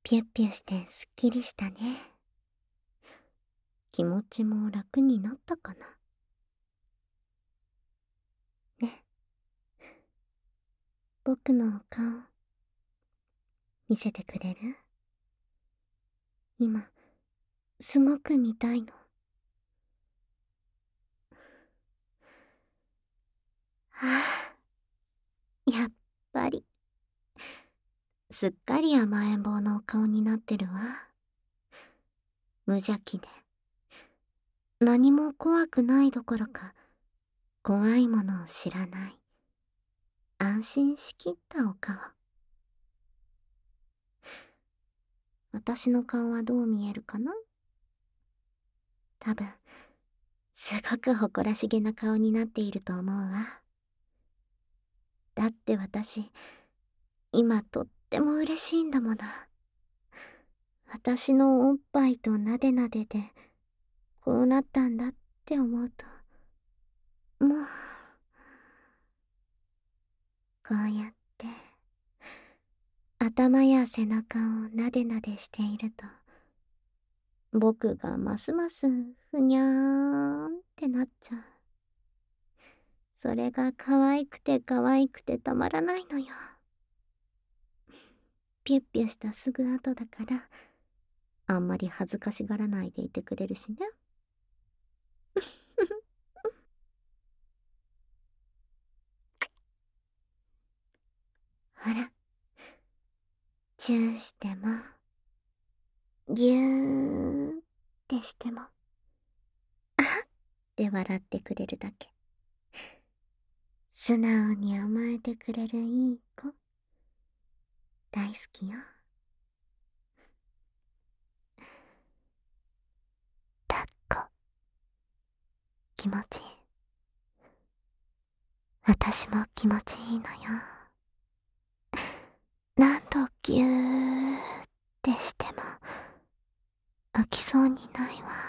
ピュッピュしてすっきりしたね。気持ちも楽になったかな。ね、僕のお顔、見せてくれる？今、すごく見たいの。はあ、やっぱり。すっかり甘えん坊のお顔になってるわ。無邪気で。何も怖くないどころか、怖いものを知らない。安心しきったお顔。私の顔はどう見えるかな？多分、すごく誇らしげな顔になっていると思うわ。だって私、今とっても嬉しいんだもの。私のおっぱいとなでなでで、こうなったんだって思うと、もう、こうやって、頭や背中をなでなでしていると、僕がますますふにゃーんってなっちゃう。それが可愛くて可愛くてたまらないのよ。ピュッピュしたすぐ後だから、あんまり恥ずかしがらないでいてくれるしね。ほら、チューしても、ぎゅーってしても、あはって笑ってくれるだけ。素直に甘えてくれるいい子。大好きよ。抱っこ。気持ちいい。私も気持ちいいのよ。何度ぎゅーってしても、飽きそうにないわ。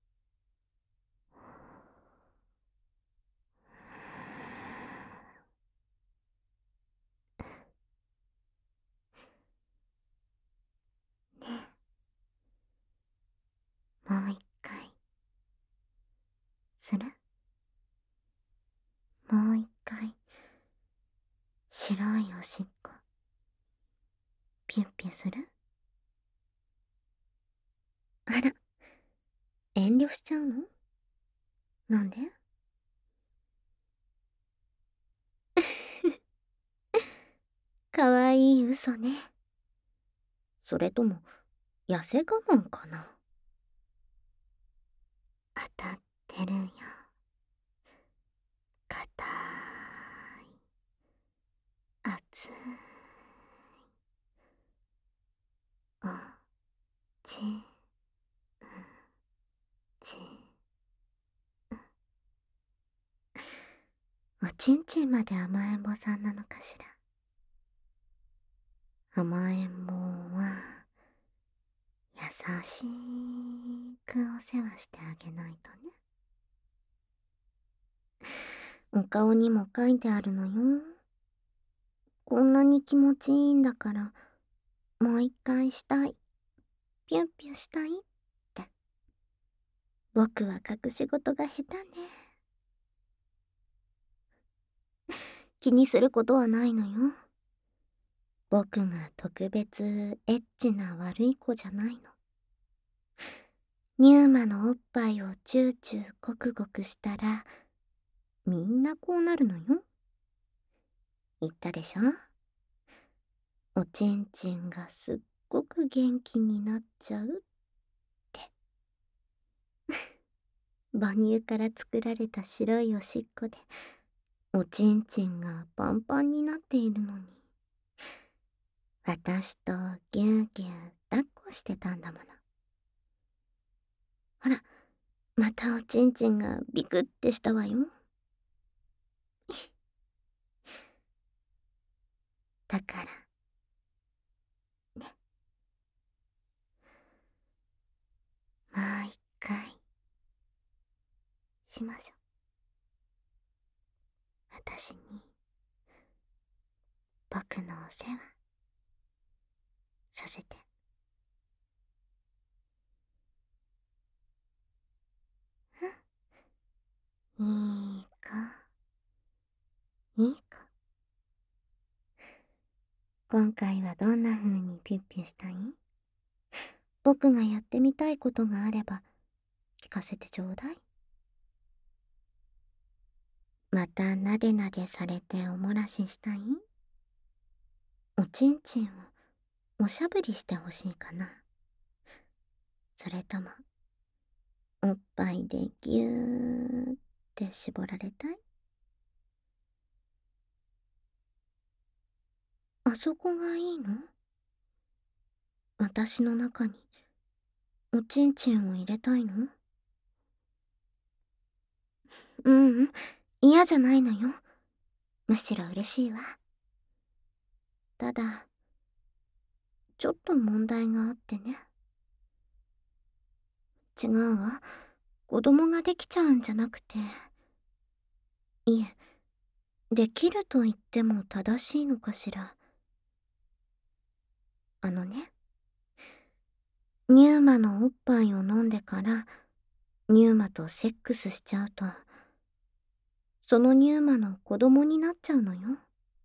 ねえ、もう一回。する？もう一回。白いおしっこ。ピュッピュする？あら、遠慮しちゃうの？なんで？かわいい嘘ね。それとも、痩せ我慢かな？当たってるよ。かたい。熱い。おちんちん。おちんちんまで甘えん坊さんなのかしら。甘えん坊は、優しくお世話してあげないとね。お顔にも書いてあるのよ。こんなに気持ちいいんだから、もう一回したい。ピュンピュンしたいって。僕は隠し事が下手ね。気にすることはないのよ。僕が特別エッチな悪い子じゃないの。ニューマのおっぱいをチューチューゴクゴクしたら、みんなこうなるのよ。言ったでしょ？おちんちんがすっごく元気になっちゃうって。母乳から作られた白いおしっこで、おちんちんがパンパンになっているのに、私とぎゅうぎゅう抱っこしてたんだもの。ほら、またおちんちんがビクってしたわよ。だからね、もう一回しましょう。私に僕のお世話させて。 今回はどんな風にピュッピュしたい？僕がやってみたいことがあれば聞かせてちょうだい。またなでなでされておもらししたい？おちんちんをおしゃぶりしてほしいかな？それともおっぱいでぎゅーって絞られたい？あそこがいいの？私の中におちんちんを入れたいの？ううん、嫌じゃないのよ。むしろ嬉しいわ。ただ、ちょっと問題があってね。違うわ。子供ができちゃうんじゃなくて。いえ、できると言っても正しいのかしら。あのね、ニューマのおっぱいを飲んでから、ニューマとセックスしちゃうと、そのニューマの子供になっちゃうのよ。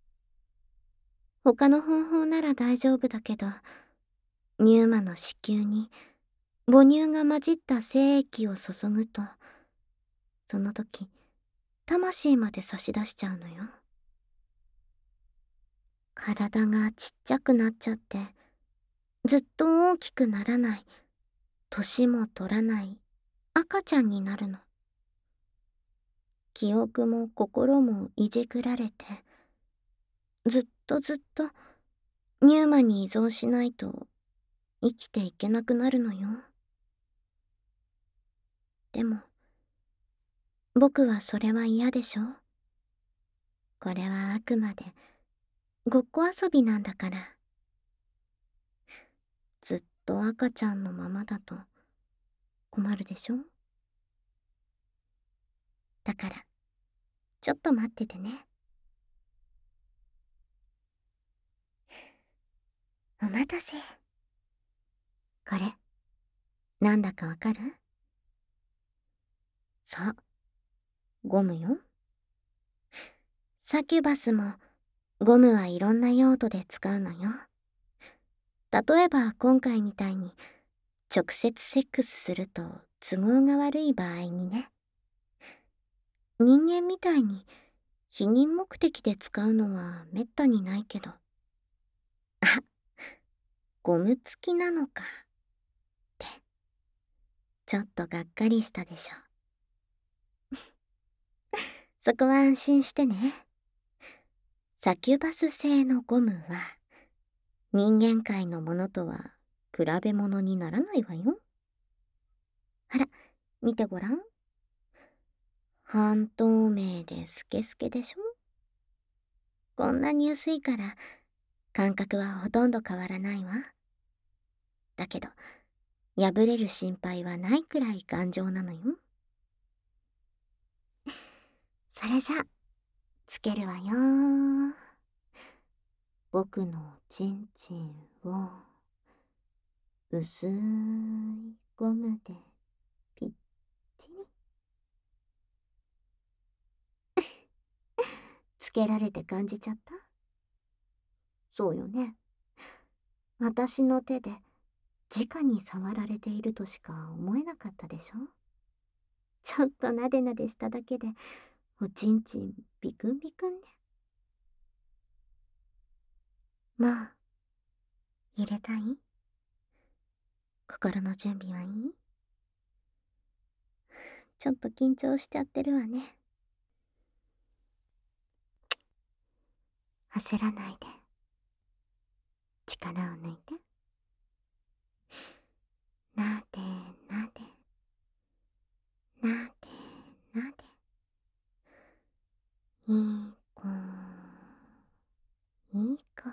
他の方法なら大丈夫だけど、ニューマの子宮に母乳が混じった精液を注ぐと、その時、魂まで差し出しちゃうのよ。体がちっちゃくなっちゃって、ずっと大きくならない、年も取らない赤ちゃんになるの。記憶も心もいじくられて、ずっとずっとニューマに依存しないと生きていけなくなるのよ。でも、僕はそれは嫌でしょ。これはあくまでごっこ遊びなんだから。ずっと赤ちゃんのままだと困るでしょ。だから、ちょっと待っててね。お待たせ。これ、なんだかわかる？そう、ゴムよ。サキュバスもゴムはいろんな用途で使うのよ。例えば今回みたいに直接セックスすると都合が悪い場合にね。人間みたいに避妊目的で使うのはめったにないけど。あ、ゴム付きなのかってちょっとがっかりしたでしょ。そこは安心してね。サキュバス製のゴムは人間界のものとは比べ物にならないわよ。あら、見てごらん。半透明でスケスケでしょ。こんなに薄いから感覚はほとんど変わらないわ。だけど、破れる心配はないくらい頑丈なのよ。それじゃ、つけるわよ。僕のちんちんを薄いゴムでぴっちりつけられて感じちゃった？そうよね。私の手で直に触られているとしか思えなかったでしょ。ちょっとなでなでしただけでおちんちんビクンビクンね。もう入れたい？心の準備はいい？ちょっと緊張しちゃってるわね。焦らないで。力を抜いて。なでなで。なでなで。いい子。いい子。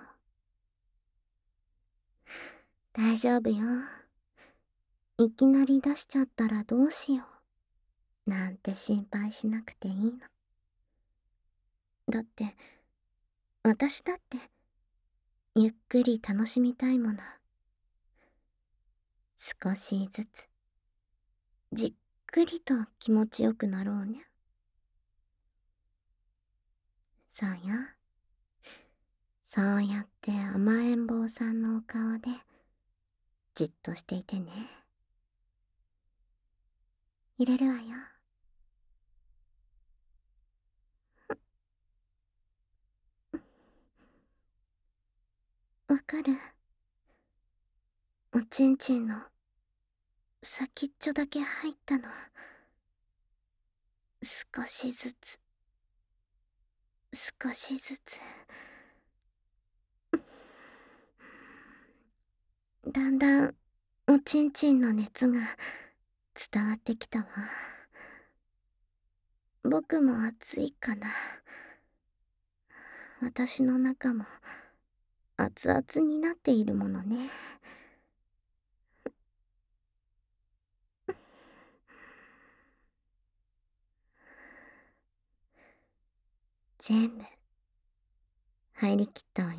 大丈夫よ。いきなり出しちゃったらどうしよう。なんて心配しなくていいの。だって、私だってゆっくり楽しみたいもの。少しずつ、じっくりと気持ちよくなろうね。そうよ。 そうやって甘えん坊さんのお顔でじっとしていてね。入れるわよ。わかる？おちんちんの先っちょだけ入ったの。少しずつ、少しずつ。だんだんおちんちんの熱が伝わってきたわ。僕も暑いかな。私の中も熱々になっているものね。全部入りきったわよ。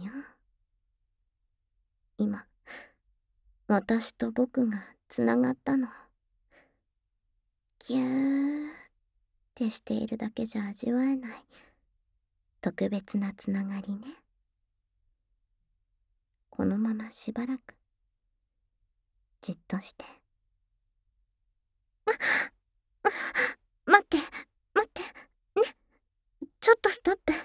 今、私と僕がつながったの。ぎゅーってしているだけじゃ味わえない特別なつながりね。このまましばらくじっとして。待って、待って、ね、ちょっとストップ。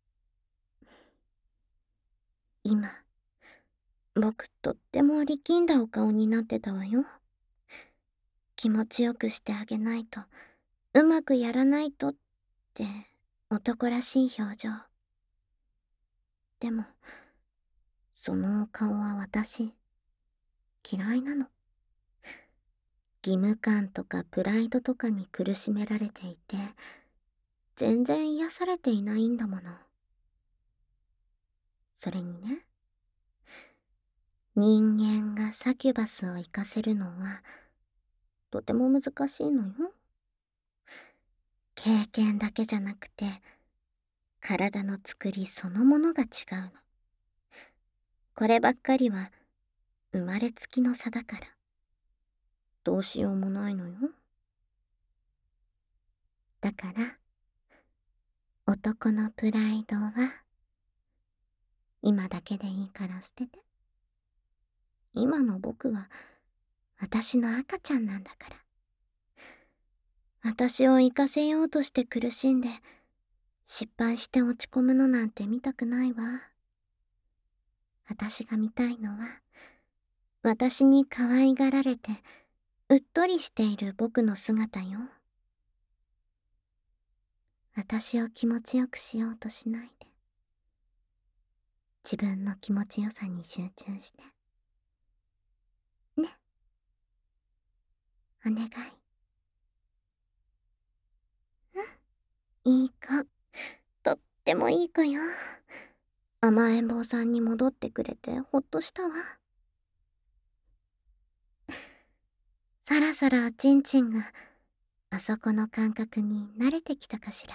今、僕とっても力んだお顔になってたわよ。気持ちよくしてあげないと、うまくやらないとって男らしい表情。でも、そのお顔は私、嫌いなの。義務感とかプライドとかに苦しめられていて、全然癒されていないんだもの。それにね、人間がサキュバスを活かせるのは、とても難しいのよ。経験だけじゃなくて、体の作りそのものが違うの。こればっかりは、生まれつきの差だから、どうしようもないのよ。だから、男のプライドは、今だけでいいから捨てて。今の僕は、私の赤ちゃんなんだから。私を生かせようとして苦しんで、失敗して落ち込むのなんて見たくないわ。私が見たいのは、私に可愛がられて、うっとりしている僕の姿よ。私を気持ちよくしようとしないで。自分の気持ちよさに集中して。ね。お願い。うん、いい子。とってもいい子よ。甘えん坊さんに戻ってくれてほっとしたわ。そろそろおちんちんがあそこの感覚に慣れてきたかしら。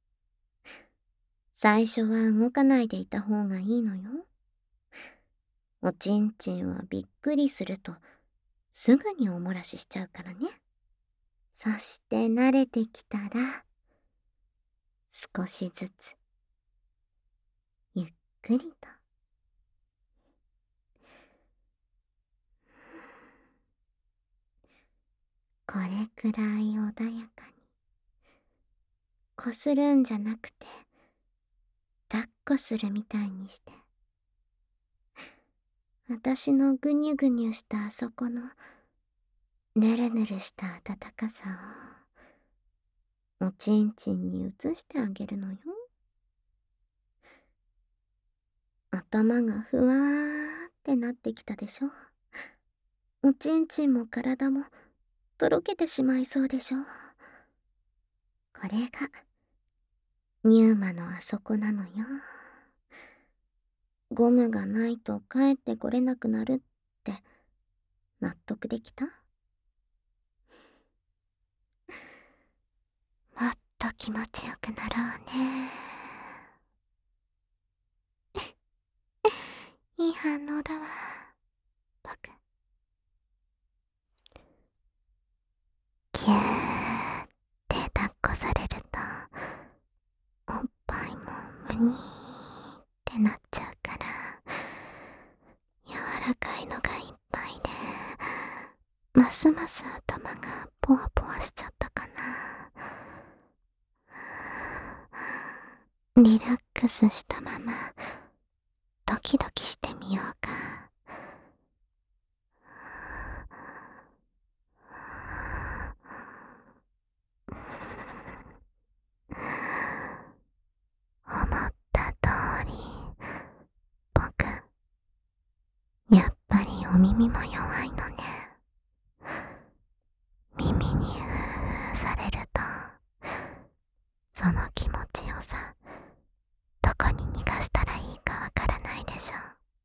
最初は動かないでいた方がいいのよ。おちんちんはびっくりするとすぐにおもらししちゃうからね。そして慣れてきたら少しずつゆっくりと。これくらい穏やかにこするんじゃなくて抱っこするみたいにして、私のぐにゅぐにゅしたあそこのぬるぬるした温かさをおちんちんに移してあげるのよ。頭がふわーってなってきたでしょ。おちんちんも体もとろけてしまいそうでしょ。これがニューマのあそこなのよ。ゴムがないと帰ってこれなくなるって納得できた？もっと気持ちよくなろうね。いい反応だわ、僕。キューって抱っこされるとおっぱいもムニーってなっちゃうから、 す頭がポワポワしちゃったかな。リラックスしたままドキドキしてみようか。思った通り、僕、やっぱりお耳も弱いのね。耳にフーフーされると、その気持ちよさ、どこに逃がしたらいいかわからないでしょ。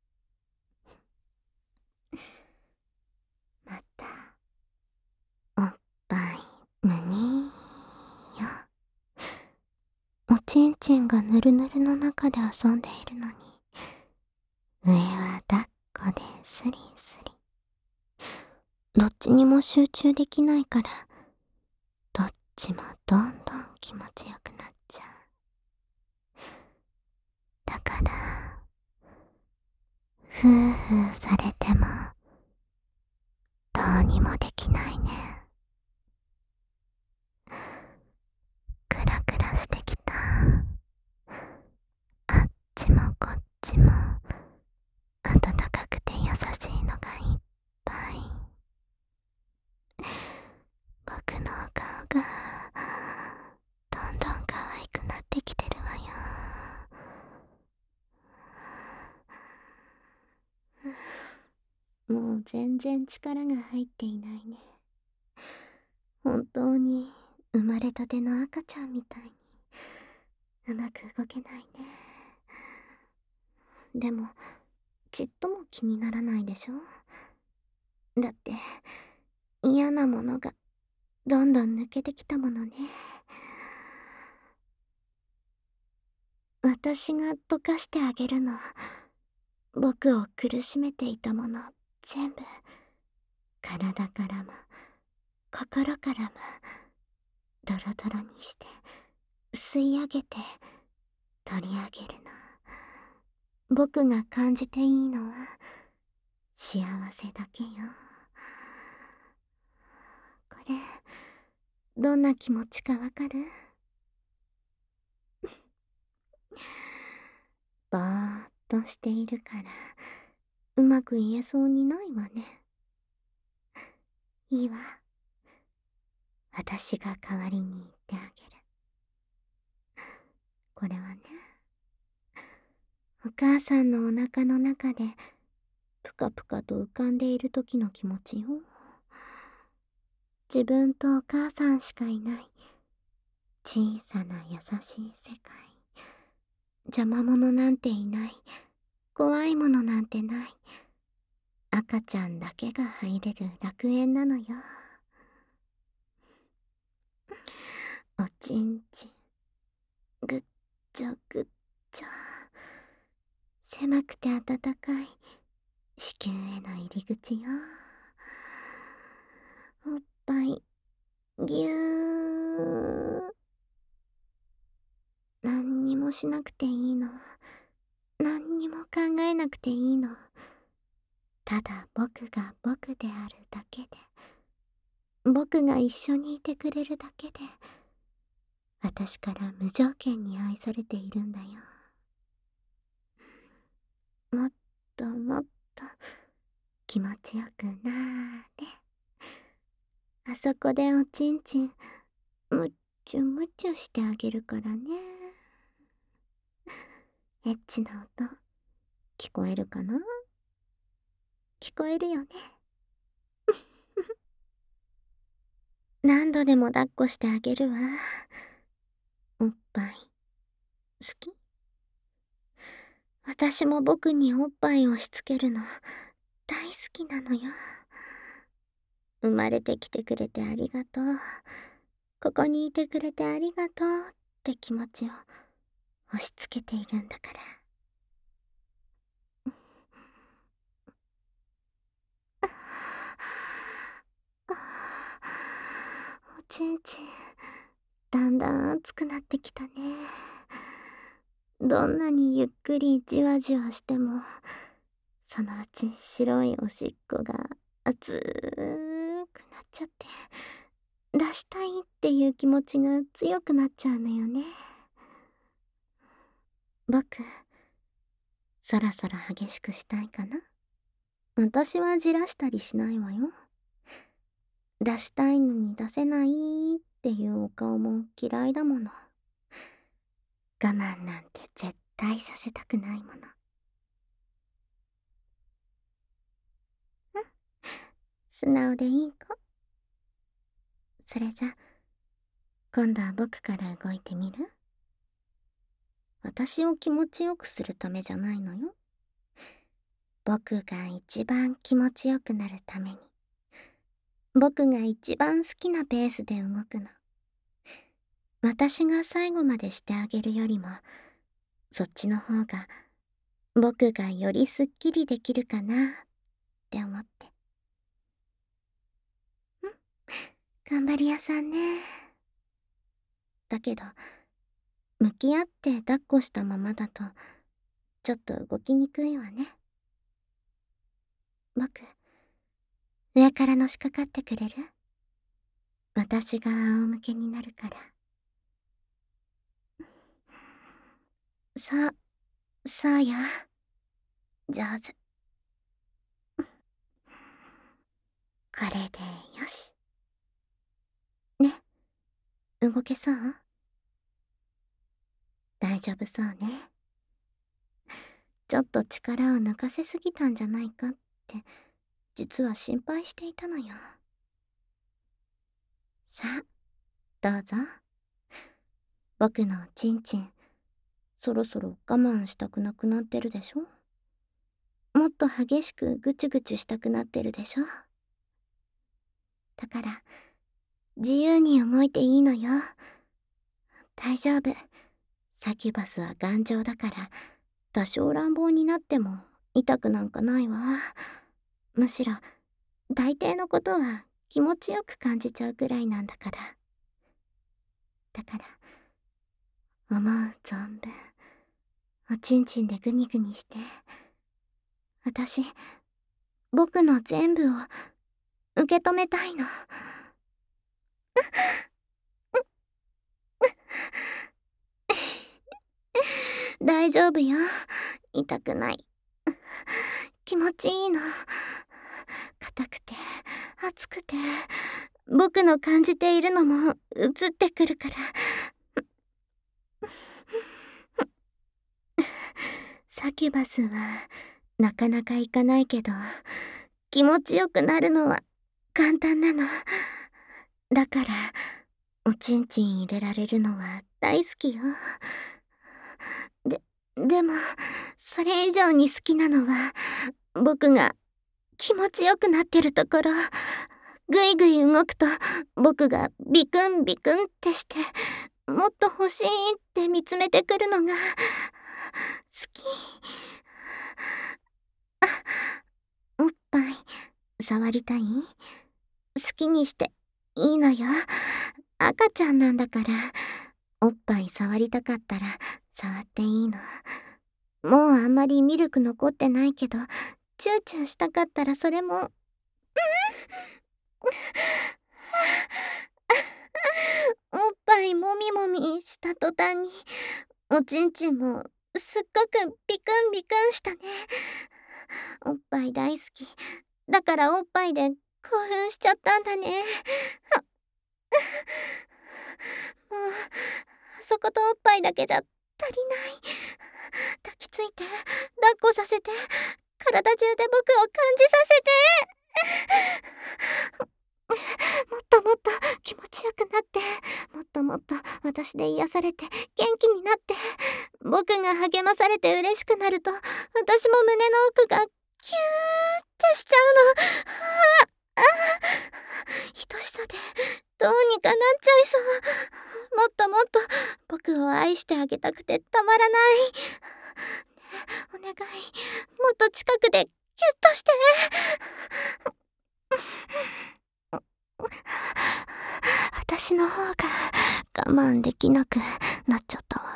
また、おっぱい、むにーよ。おちんちんがぬるぬるの中で遊んでいるのに、上は抱っこでスリスリ。どっちにも集中できないから、どっちもどんどん気持ちよくなっちゃう。だから、ふーふーされても、どうにもできないね。クラクラしてきた。あっちもこっちも、暖かくて優しいのがいっぱい。僕のお顔が、どんどん可愛くなってきてるわよ。もう全然力が入っていないね。本当に生まれたての赤ちゃんみたいにうまく動けないね。でもちっとも気にならないでしょ。だって嫌なものがどんどん抜けてきたものね。私が溶かしてあげるの。僕を苦しめていたもの全部、体からも心からもドロドロにして吸い上げて取り上げるの。僕が感じていいのは幸せだけよ。これどんな気持ちかわかる？ぼーっとしているからうまく言えそうにないわね。いいわ、私が代わりに言ってあげる。これはね、お母さんのお腹の中でぷかぷかと浮かんでいる時の気持ちよ。自分とお母さんしかいない小さな優しい世界。邪魔者なんていない、怖いものなんてない、赤ちゃんだけが入れる楽園なのよ。おちんちん、ぐっちょぐっちょ。狭くて暖かい子宮への入り口よ。おっぱいぎゅー。何にもしなくていいの。何にも考えなくていいの。ただ僕が僕であるだけで、僕が一緒にいてくれるだけで、私から無条件に愛されているんだよ。もっともっと気持ちよくなーれ。あそこでおちんちんむっちゅむちゅしてあげるからね。エッチな音聞こえるかな？聞こえるよね。何度でも抱っこしてあげるわ。おっぱい好き？私も僕におっぱいをしつけるの大好きなのよ。生まれてきてくれてありがとう。ここにいてくれてありがとうって気持ちを押し付けているんだから。おちんちん、だんだん熱くなってきたね。どんなにゆっくりじわじわしても、そのうち白いおしっこが熱くなっちゃって、出したいっていう気持ちが強くなっちゃうのよね。僕、そろそろ激しくしたいかな。私はじらしたりしないわよ。出したいのに出せないっていうお顔も嫌いだもの。我慢なんて絶対させたくないもの。素直でいい子。それじゃ、今度は僕から動いてみる？私を気持ちよくするためじゃないのよ。僕が一番気持ちよくなるために。僕が一番好きなペースで動くの。私が最後までしてあげるよりも、そっちの方が僕がよりすっきりできるかなって思って。頑張り屋さんね。だけど、向き合って抱っこしたままだと、ちょっと動きにくいわね。僕、上からのしかかってくれる？私が仰向けになるから。そうよ。上手。これでよし。ね、動けそう？大丈夫そうね。ちょっと力を抜かせすぎたんじゃないかって、実は心配していたのよ。さあ、どうぞ。僕のおちんちん、そろそろ我慢したくなくなってるでしょ？もっと激しくぐちゅぐちゅしたくなってるでしょ？だから、自由に動いていいのよ。大丈夫。サキュバスは頑丈だから、多少乱暴になっても痛くなんかないわ。むしろ、大抵のことは気持ちよく感じちゃうくらいなんだから。だから、思う存分、おちんちんでグニグニして、私、僕の全部を受け止めたいの。大丈夫よ。痛くない。気持ちいいの。硬くて、熱くて、僕の感じているのも映ってくるから。サキュバスはなかなかいかないけど、気持ちよくなるのは簡単なの。だから、おちんちん入れられるのは大好きよ。でも、それ以上に好きなのは、僕が気持ちよくなってるところ。ぐいぐい動くと、僕がビクンビクンってして、もっと欲しいって見つめてくるのが、好き。おっぱい、触りたい？好きにしていいのよ。赤ちゃんなんだから、おっぱい触りたかったら触っていいの。もうあんまりミルク残ってないけど、チューチューしたかったらそれも、おっぱいもみもみした途端に、おちんちんもすっごくビクンビクンしたね。おっぱい大好き。だからおっぱいで興奮しちゃったんだね。もう、あそことおっぱいだけじゃ足りない。抱きついて、抱っこさせて、体中で僕を感じさせて。もっともっと気持ちよくなって、もっともっと私で癒されて元気になって、僕が励まされて嬉しくなると、私も胸の奥がキューってしちゃうの。愛しさでどうにかなっちゃいそう。もっともっと僕を愛してあげたくてたまらない。お願い、もっと近くでキュッとして。私の方が我慢できなくなっちゃったわ。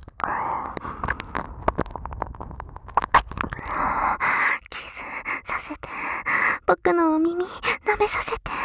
キスさせ僕のお耳舐めさせて。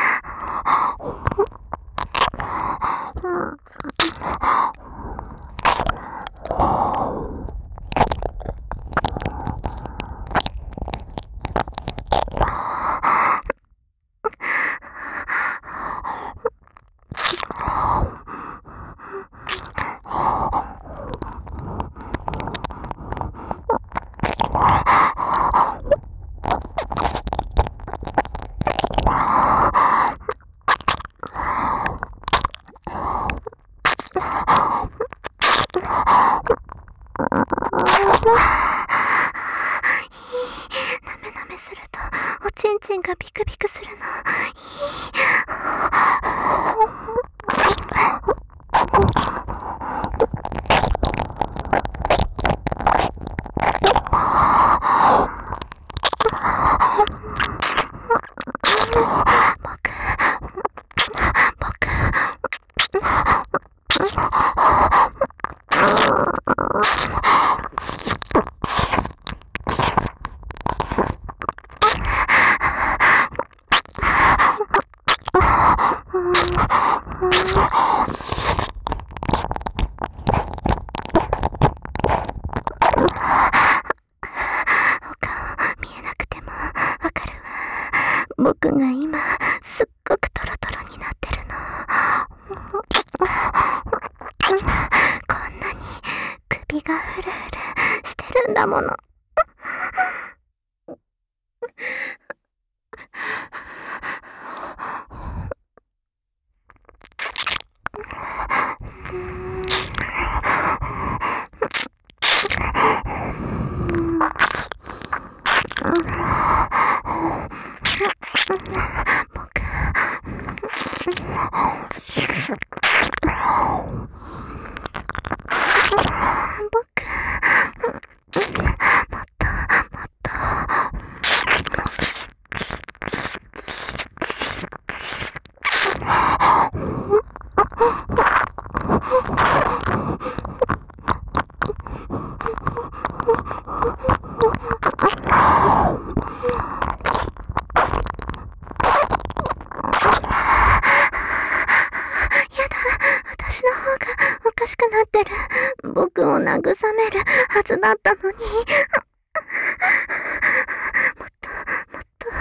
なめなめするとおちんちんがビクビクするの。僕が今すっごくトロトロになってるの。こんなに首がフルフルしてるんだもの。私の方がおかしくなってる。僕を慰めるはずだったのに。もっと、もっと。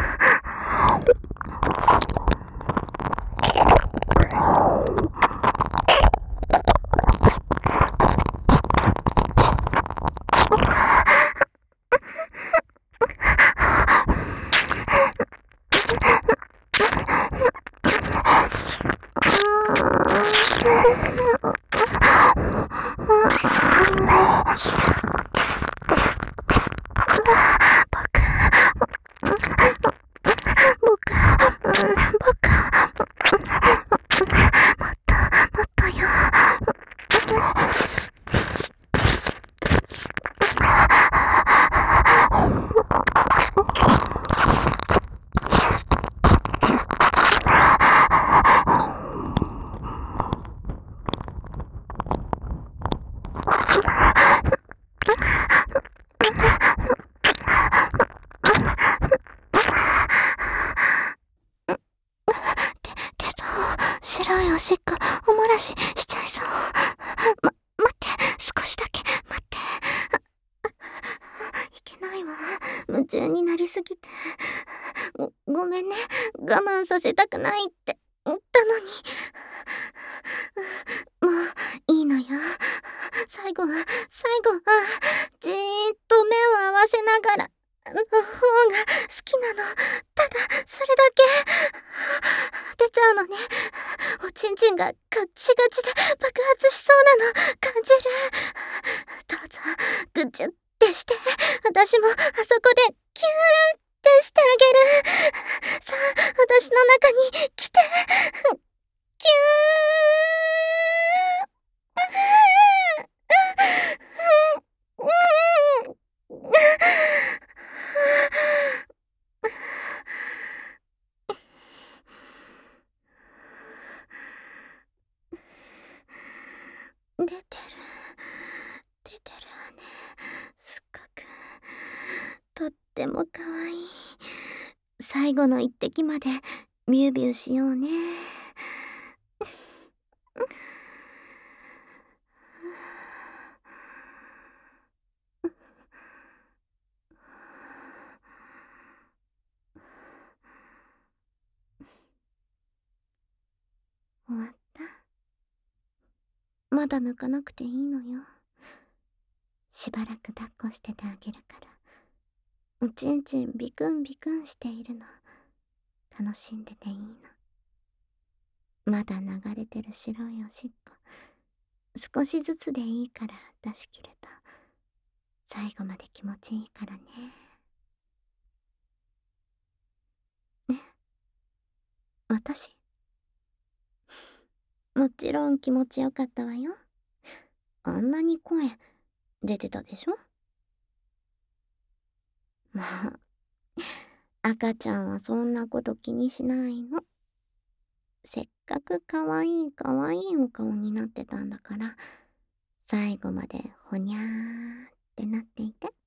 白いおしっこお漏らししちゃいそう。待って、少しだけ待って。いけないわ。夢中になりすぎて。ごめんね。我慢させたくないって言ったのに。もういいのよ。最後はじーっと目を合わせながらの方が好きなの。ただそれだけ。出ちゃうのね。おちんちんがガッチガチで爆発しそうなの感じる。どうぞぐちゅってして、私もあそこでキューってしてあげる。さあ、私の中に来て。キュ出てるわね。すっごくとってもかわいい。 最後の一滴までビュービューしようね。終わった。まだ抜かなくていいのよ。しばらく抱っこしててあげるから。おちんちんビクンビクンしているの。楽しんでていいの。まだ流れてる白いおしっこ。少しずつでいいから出し切ると、最後まで気持ちいいからね。ね、私もちろん気持ちよかったわよ。あんなに声出てたでしょ。まあ、赤ちゃんはそんなこと気にしないの。せっかくかわいいかわいいお顔になってたんだから、最後までほにゃーってなっていて。